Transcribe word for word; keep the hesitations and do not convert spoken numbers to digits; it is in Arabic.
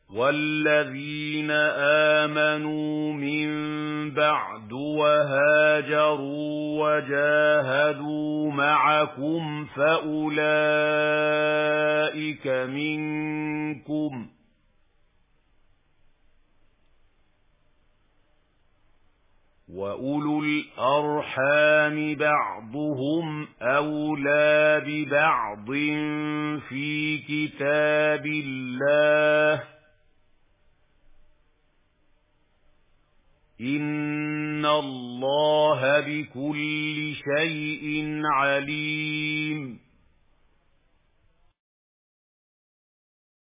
وَالَّذِينَ آمَنُوا مِن بَعْدُ وَهَاجَرُوا وَجَاهَدُوا مَعَكُمْ فَأُولَئِكَ مِنكُمْ ۚ وَأُولُو الْأَرْحَامِ بَعْضُهُمْ أَوْلَىٰ بِبَعْضٍ فِي كِتَابِ اللَّهِ ۗ إِنَّ اللَّهَ بِكُلِّ شَيْءٍ عَلِيمٌ.